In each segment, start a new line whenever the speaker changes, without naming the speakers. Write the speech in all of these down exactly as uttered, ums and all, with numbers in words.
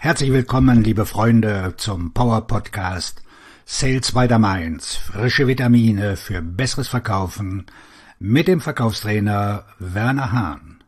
Herzlich willkommen, liebe Freunde, zum Power Podcast Sales by the Mainz. Frische Vitamine für besseres Verkaufen mit dem Verkaufstrainer Werner Hahn.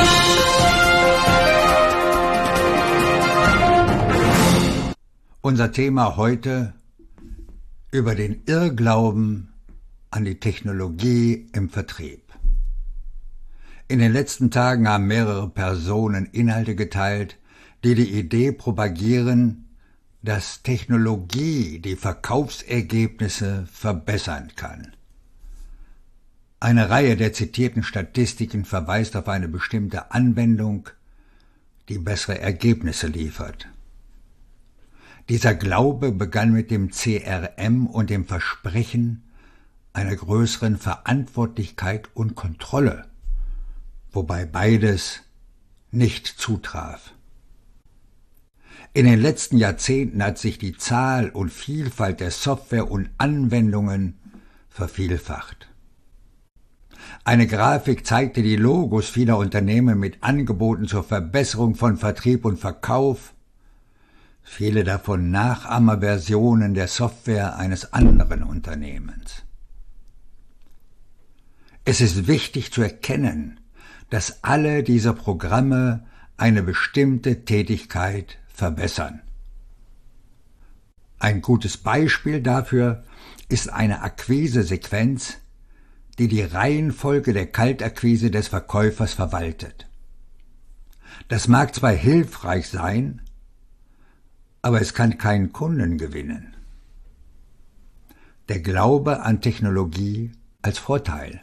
Unser Thema heute über den Irrglauben an die Technologie im Vertrieb. In den letzten Tagen haben mehrere Personen Inhalte geteilt, die die Idee propagieren, dass Technologie die Verkaufsergebnisse verbessern kann. Eine Reihe der zitierten Statistiken verweist auf eine bestimmte Anwendung, die bessere Ergebnisse liefert. Dieser Glaube begann mit dem C R M und dem Versprechen einer größeren Verantwortlichkeit und Kontrolle, wobei beides nicht zutraf. In den letzten Jahrzehnten hat sich die Zahl und Vielfalt der Software und Anwendungen vervielfacht. Eine Grafik zeigte die Logos vieler Unternehmen mit Angeboten zur Verbesserung von Vertrieb und Verkauf, viele davon Nachahmerversionen der Software eines anderen Unternehmens. Es ist wichtig zu erkennen, dass alle diese Programme eine bestimmte Tätigkeit verbessern. Ein gutes Beispiel dafür ist eine Akquisesequenz, die die Reihenfolge der Kaltakquise des Verkäufers verwaltet. Das mag zwar hilfreich sein, aber es kann keinen Kunden gewinnen. Der Glaube an Technologie als Vorteil.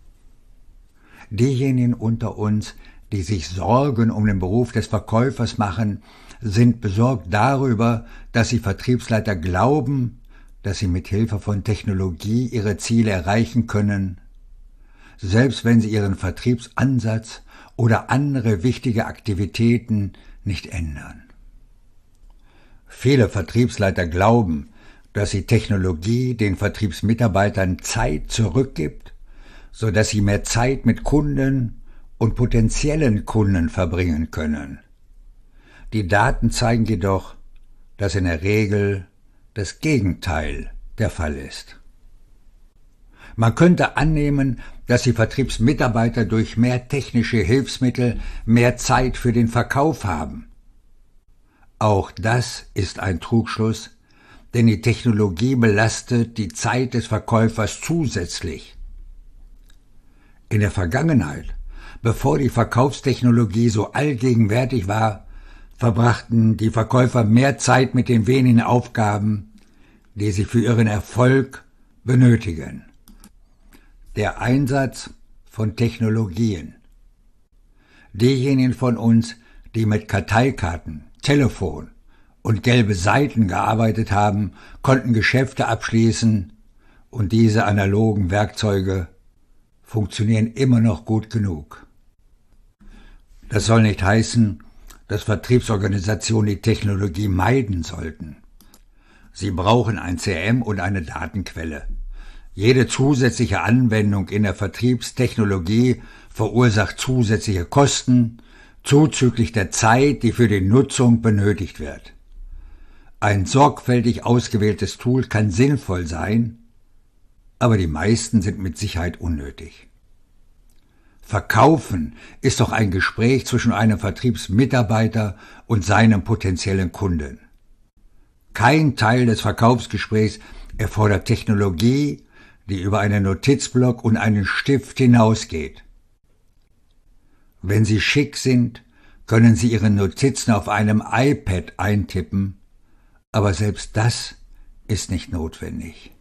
Diejenigen unter uns, die sich Sorgen um den Beruf des Verkäufers machen, sind besorgt darüber, dass sie Vertriebsleiter glauben, dass sie mit Hilfe von Technologie ihre Ziele erreichen können, selbst wenn sie ihren Vertriebsansatz oder andere wichtige Aktivitäten nicht ändern. Viele Vertriebsleiter glauben, dass die Technologie den Vertriebsmitarbeitern Zeit zurückgibt, so dass sie mehr Zeit mit Kunden und potenziellen Kunden verbringen können. Die Daten zeigen jedoch, dass in der Regel das Gegenteil der Fall ist. Man könnte annehmen, dass die Vertriebsmitarbeiter durch mehr technische Hilfsmittel mehr Zeit für den Verkauf haben. Auch das ist ein Trugschluss, denn die Technologie belastet die Zeit des Verkäufers zusätzlich. In der Vergangenheit, bevor die Verkaufstechnologie so allgegenwärtig war, verbrachten die Verkäufer mehr Zeit mit den wenigen Aufgaben, die sie für ihren Erfolg benötigen. Der Einsatz von Technologien. Diejenigen von uns, die mit Karteikarten, Telefon und gelbe Seiten gearbeitet haben, konnten Geschäfte abschließen und diese analogen Werkzeuge funktionieren immer noch gut genug. Das soll nicht heißen, dass Vertriebsorganisationen die Technologie meiden sollten. Sie brauchen ein C R M und eine Datenquelle. Jede zusätzliche Anwendung in der Vertriebstechnologie verursacht zusätzliche Kosten, zuzüglich der Zeit, die für die Nutzung benötigt wird. Ein sorgfältig ausgewähltes Tool kann sinnvoll sein, aber die meisten sind mit Sicherheit unnötig. Verkaufen ist doch ein Gespräch zwischen einem Vertriebsmitarbeiter und seinem potenziellen Kunden. Kein Teil des Verkaufsgesprächs erfordert Technologie, die über einen Notizblock und einen Stift hinausgeht. Wenn Sie schick sind, können Sie Ihre Notizen auf einem iPad eintippen, aber selbst das ist nicht notwendig.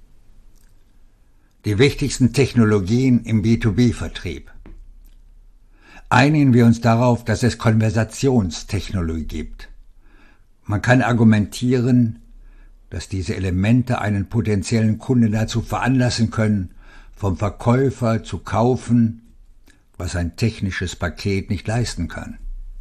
Die wichtigsten Technologien im B zwei B-Vertrieb. Einigen wir uns darauf, dass es Konversationstechnologie gibt. Man kann argumentieren, dass diese Elemente einen potenziellen Kunden dazu veranlassen können, vom Verkäufer zu kaufen, was ein technisches Paket nicht leisten kann.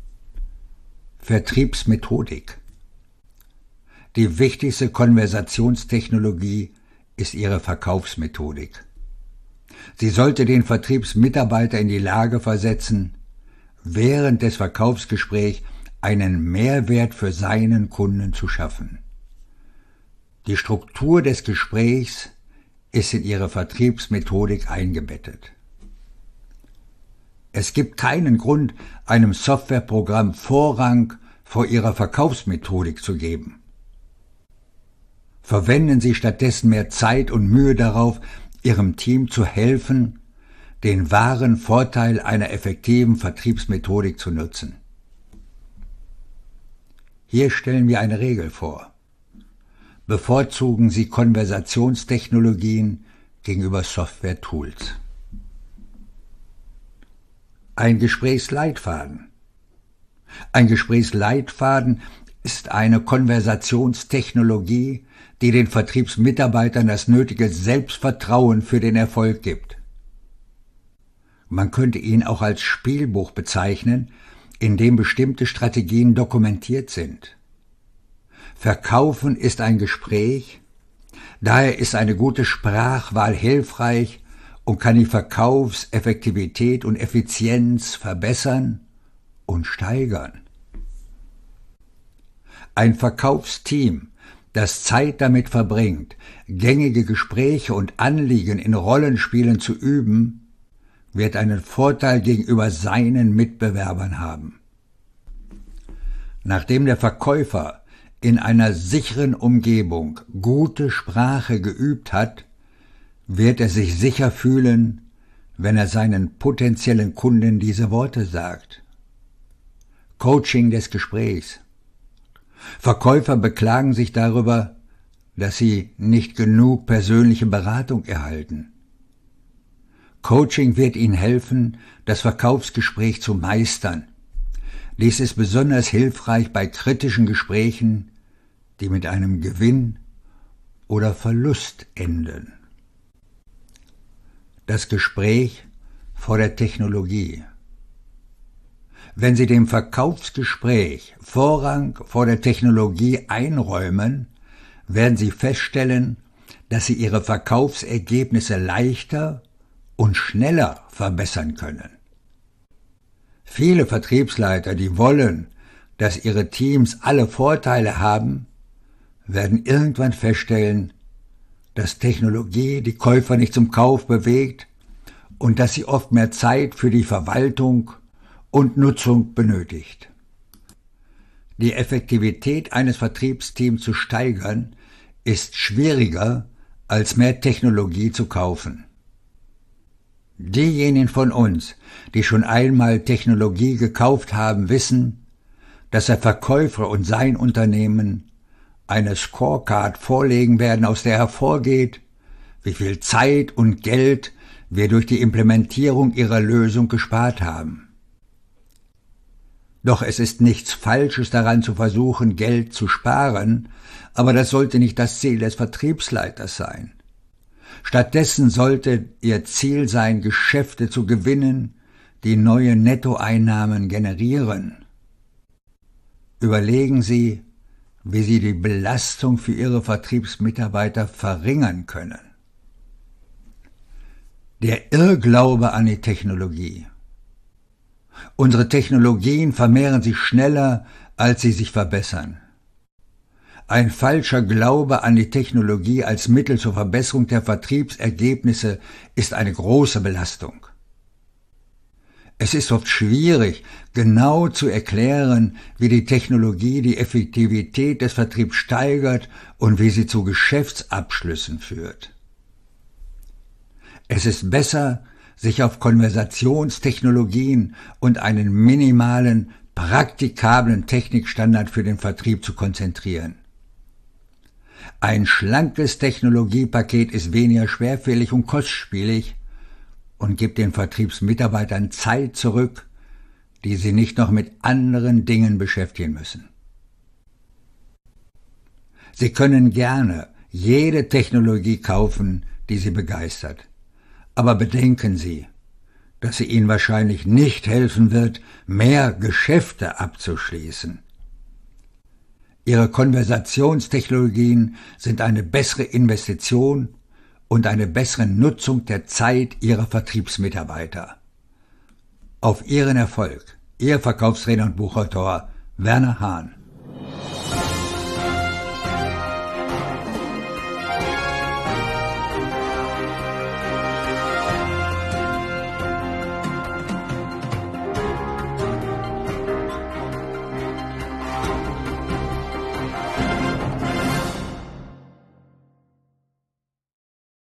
Vertriebsmethodik. Die wichtigste Konversationstechnologie ist ihre Verkaufsmethodik. Sie sollte den Vertriebsmitarbeiter in die Lage versetzen, während des Verkaufsgesprächs einen Mehrwert für seinen Kunden zu schaffen. Die Struktur des Gesprächs ist in ihre Vertriebsmethodik eingebettet. Es gibt keinen Grund, einem Softwareprogramm Vorrang vor ihrer Verkaufsmethodik zu geben. Verwenden Sie stattdessen mehr Zeit und Mühe darauf, Ihrem Team zu helfen, den wahren Vorteil einer effektiven Vertriebsmethodik zu nutzen. Hier stellen wir eine Regel vor. Bevorzugen Sie Konversationstechnologien gegenüber Software-Tools. Ein Gesprächsleitfaden. Ein Gesprächsleitfaden ist eine Konversationstechnologie, die den Vertriebsmitarbeitern das nötige Selbstvertrauen für den Erfolg gibt. Man könnte ihn auch als Spielbuch bezeichnen, in dem bestimmte Strategien dokumentiert sind. Verkaufen ist ein Gespräch, daher ist eine gute Sprachwahl hilfreich und kann die Verkaufseffektivität und Effizienz verbessern und steigern. Ein Verkaufsteam, das Zeit damit verbringt, gängige Gespräche und Anliegen in Rollenspielen zu üben, wird einen Vorteil gegenüber seinen Mitbewerbern haben. Nachdem der Verkäufer in einer sicheren Umgebung gute Sprache geübt hat, wird er sich sicher fühlen, wenn er seinen potenziellen Kunden diese Worte sagt. Coaching des Gesprächs. Verkäufer beklagen sich darüber, dass sie nicht genug persönliche Beratung erhalten. Coaching wird ihnen helfen, das Verkaufsgespräch zu meistern. Dies ist besonders hilfreich bei kritischen Gesprächen, die mit einem Gewinn oder Verlust enden. Das Gespräch vor der Technologie. Wenn Sie dem Verkaufsgespräch Vorrang vor der Technologie einräumen, werden Sie feststellen, dass Sie Ihre Verkaufsergebnisse leichter und schneller verbessern können. Viele Vertriebsleiter, die wollen, dass ihre Teams alle Vorteile haben, werden irgendwann feststellen, dass Technologie die Käufer nicht zum Kauf bewegt und dass sie oft mehr Zeit für die Verwaltung und Nutzung benötigt. Die Effektivität eines Vertriebsteams zu steigern, ist schwieriger, als mehr Technologie zu kaufen. Diejenigen von uns, die schon einmal Technologie gekauft haben, wissen, dass der Verkäufer und sein Unternehmen eine Scorecard vorlegen werden, aus der hervorgeht, wie viel Zeit und Geld wir durch die Implementierung ihrer Lösung gespart haben. Doch es ist nichts Falsches daran zu versuchen, Geld zu sparen, aber das sollte nicht das Ziel des Vertriebsleiters sein. Stattdessen sollte Ihr Ziel sein, Geschäfte zu gewinnen, die neue Nettoeinnahmen generieren. Überlegen Sie, wie Sie die Belastung für Ihre Vertriebsmitarbeiter verringern können. Der Irrglaube an die Technologie. Unsere Technologien vermehren sich schneller, als sie sich verbessern. Ein falscher Glaube an die Technologie als Mittel zur Verbesserung der Vertriebsergebnisse ist eine große Belastung. Es ist oft schwierig, genau zu erklären, wie die Technologie die Effektivität des Vertriebs steigert und wie sie zu Geschäftsabschlüssen führt. Es ist besser, sich auf Konversationstechnologien und einen minimalen, praktikablen Technikstandard für den Vertrieb zu konzentrieren. Ein schlankes Technologiepaket ist weniger schwerfällig und kostspielig und gibt den Vertriebsmitarbeitern Zeit zurück, die sie nicht noch mit anderen Dingen beschäftigen müssen. Sie können gerne jede Technologie kaufen, die Sie begeistert. Aber bedenken Sie, dass sie Ihnen wahrscheinlich nicht helfen wird, mehr Geschäfte abzuschließen. Ihre Konversationstechnologien sind eine bessere Investition und eine bessere Nutzung der Zeit Ihrer Vertriebsmitarbeiter. Auf Ihren Erfolg, Ihr Verkaufstrainer und Buchautor Werner Hahn.